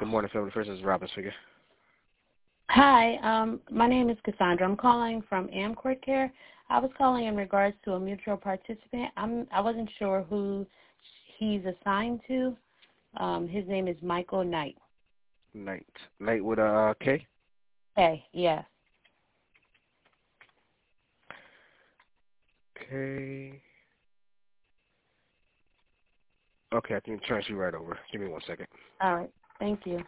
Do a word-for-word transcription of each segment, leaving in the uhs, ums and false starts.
Good morning, family. First is Robin speaking. Hi, um, my name is Cassandra. I'm calling from Amcourt Care. I was calling in regards to a mutual participant. I'm I wasn't sure who he's assigned to. Um, his name is Michael Knight. Knight. Knight with a uh, K? Hey, yes. Okay. Okay, I can transfer you right over. Give me one second. All right. Thank you.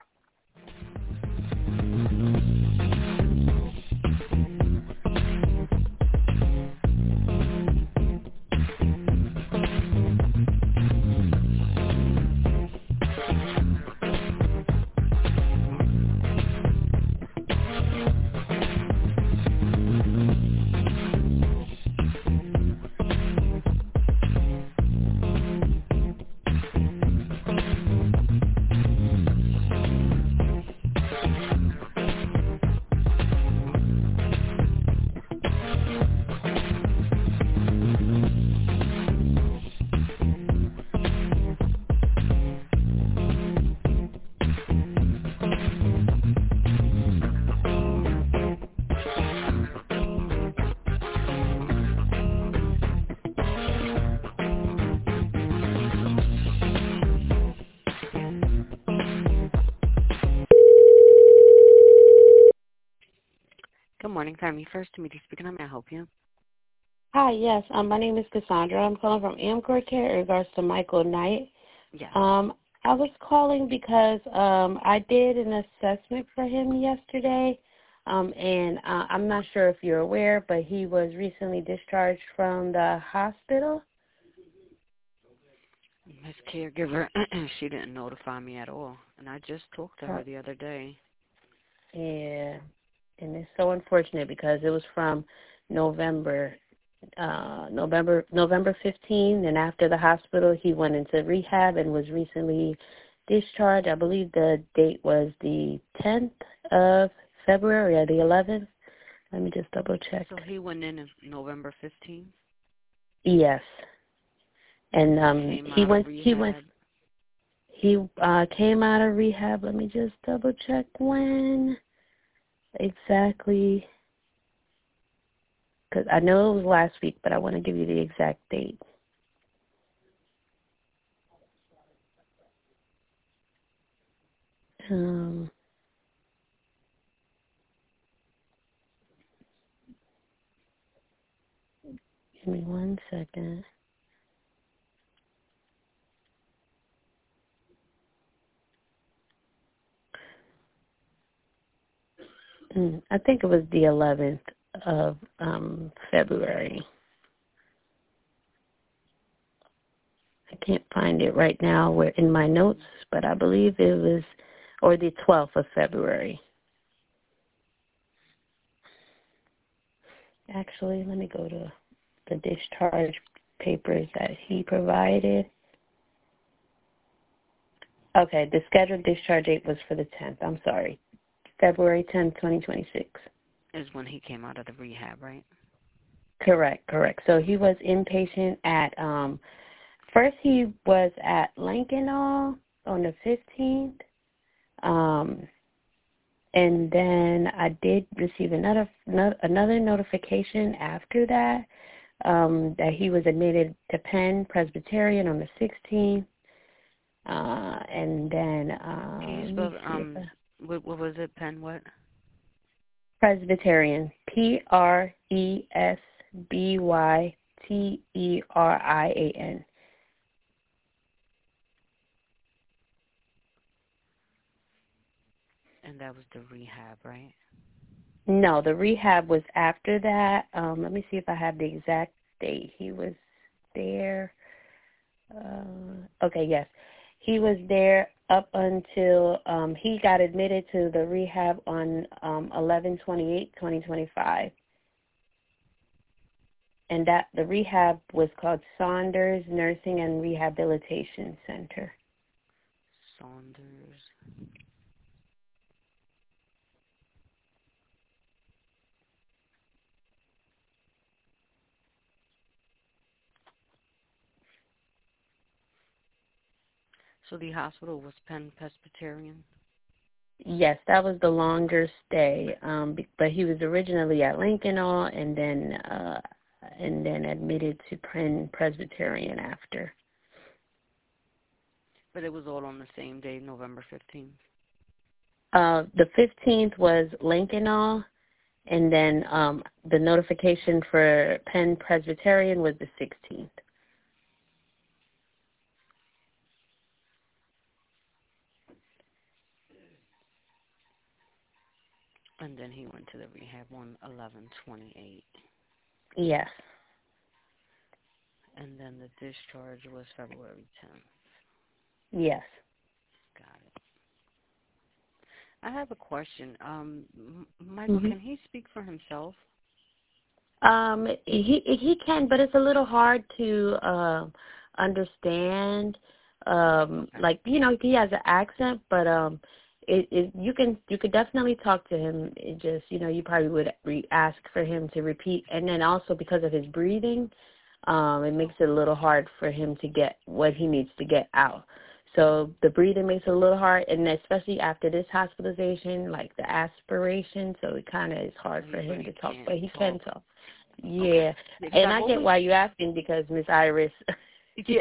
Good morning, Family First. Dimitri speaking. How may I help you? Hi, yes. Um, my name is Cassandra. I'm calling from Amcourt Care in regards to Michael Knight. Yes. Um, I was calling because um, I did an assessment for him yesterday, um, and uh, I'm not sure if you're aware, but he was recently discharged from the hospital. His caregiver, she didn't notify me at all, and I just talked to her the other day. Yeah, and it's so unfortunate because it was from November, uh, November, November fifteenth, and after the hospital, he went into rehab and was recently discharged. I believe the date was the tenth of February or the eleventh. Let me just double check. So he went in November fifteenth? Yes, and um, Came he out went. of rehab. He went. He uh, came out of rehab. Let me just double check when exactly. Because I know it was last week, but I want to give you the exact date. Um, give me one second. Mm, I think it was the eleventh of um, February. I can't find it right now. We're in my notes, but I believe it was, or the twelfth of February. Actually, let me go to the discharge papers that he provided. Okay, the scheduled discharge date was for the tenth. I'm sorry. February tenth, twenty twenty-six. Is when he came out of the rehab, right? Correct, correct. So he was inpatient at, um, first he was at Lincoln on the fifteenth. Um, and then I did receive another another notification after that um, that he was admitted to Penn Presbyterian on the sixteenth. Uh, and then uh, Can you let spell, me see if um, I, what, what was it, Penn what? Presbyterian, P R E S B Y T E R I A N. And that was the rehab, right? No, the rehab was after that. Um, let me see if I have the exact date. He was there. Uh, okay, yes. He was there up until um, he got admitted to the rehab on um, eleven twenty-eight, twenty twenty-five. And that the rehab was called Saunders Nursing and Rehabilitation Center. Saunders. So the hospital was Penn Presbyterian? Yes, that was the longer stay. Um, be- but he was originally at Lincoln Hall, and then uh, and then admitted to Penn Presbyterian after. But it was all on the same day, November fifteenth? Uh, the fifteenth was Lincoln Hall, and then um, the notification for Penn Presbyterian was the sixteenth. And then he went to the rehab on eleven twenty-eight. Yes. And then the discharge was February tenth. Yes. Got it. I have a question. Um, M- Michael, Mm-hmm. can he speak for himself? Um, he he can, but it's a little hard to uh, understand. Um, Okay. like you know, he has an accent, but um, it, it you can you could definitely talk to him. It just you know you probably would re- ask for him to repeat, and then also because of his breathing, um, it makes it a little hard for him to get what he needs to get out. So the breathing makes it a little hard, and especially after this hospitalization, like the aspiration, so it kind of is hard He for him really to talk, can't but he talk. can talk. Okay. Yeah, Because and I've I get always, why you're asking because Miss Iris. yeah,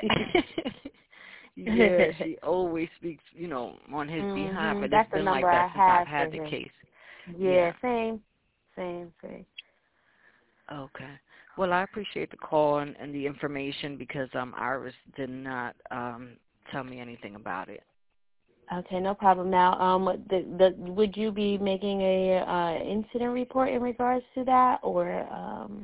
yeah, she always speaks, you know, on his behalf, Mhm. and That's it's the been like number I that since I've have for had the him. case. Yeah, Yeah. same, same, same. Okay. Well, I appreciate the call and, and the information because um Iris did not um tell me anything about it. Okay, no problem. Now, um, the, the would you be making a uh, incident report in regards to that, or um?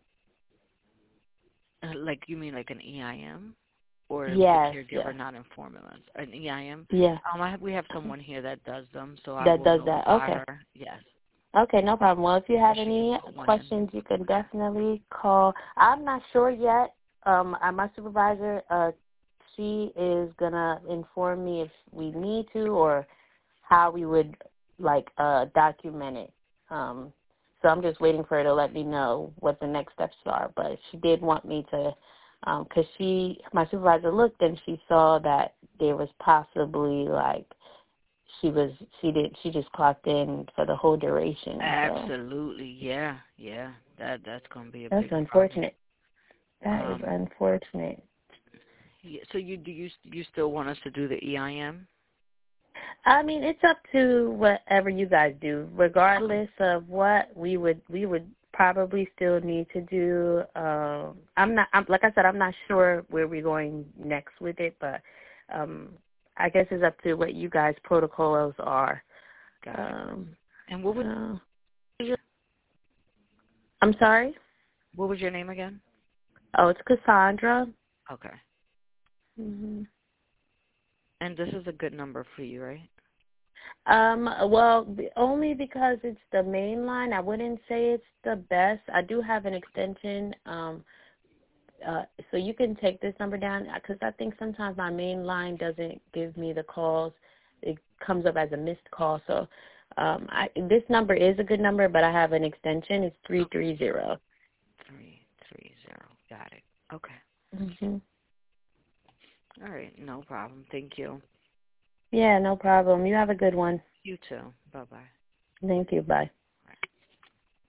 Uh, like you mean like an E I M, or the Yes, yes, caregiver not informing us? An E I M. yeah. Um, I have, we have someone here that does them, so I That will does that. notify Okay. her. Yes. Okay, no problem. Well, if you have That she can any put one in. questions, you can definitely call. I'm not sure yet. Um, uh, my supervisor, uh, she is gonna inform me if we need to or how we would like uh document it. Um, so I'm just waiting for her to let me know what the next steps are. But she did want me to, um, cause she, my supervisor looked and she saw that there was possibly like. She was she did she just clocked in for the whole duration. So Absolutely, yeah, yeah. That that's gonna be a that's big problem. unfortunate. That is Um, unfortunate. yeah, so you do you you still want us to do the E I M? I mean, it's up to whatever you guys do. Regardless of what we would we would probably still need to do. Um, I'm not I'm, like I said, I'm not sure where we're going next with it, but um, I guess it's up to what you guys' protocols are. Got it. Um, And what was uh, your I'm sorry. what was your name again? Oh, it's Cassandra. Okay. Mm-hmm. And this is a good number for you, right? Um, well, b- only because it's the main line. I wouldn't say it's the best. I do have an extension, um, uh, so you can take this number down because I think sometimes my main line doesn't give me the calls. It comes up as a missed call. So um, I, this number is a good number, but I have an extension. It's three three zero. Three three zero. Got it. Okay. Mm-hmm. All right. No problem. Thank you. Yeah, no problem. You have a good one. You too. Bye bye. Thank you. Bye.